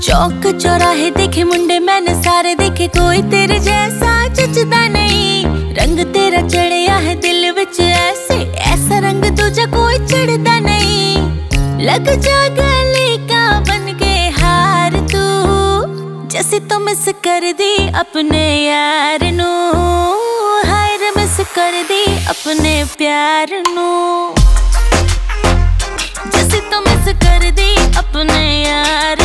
चौक चौराहे देखे मुंडे मैंने सारे देखे, कोई तेरे जैसा जचदा नहीं। रंग तेरा चढ़िया है दिल विच ऐसे, ऐसा रंग दूजा कोई चढ़दा नहीं। लग जा गले का बन के हार तू, जैसे तो मिस कर दी अपने यार नू। हाय रे मिस कर दी अपने प्यार नू, जैसे तो मिस कर दी अपने यार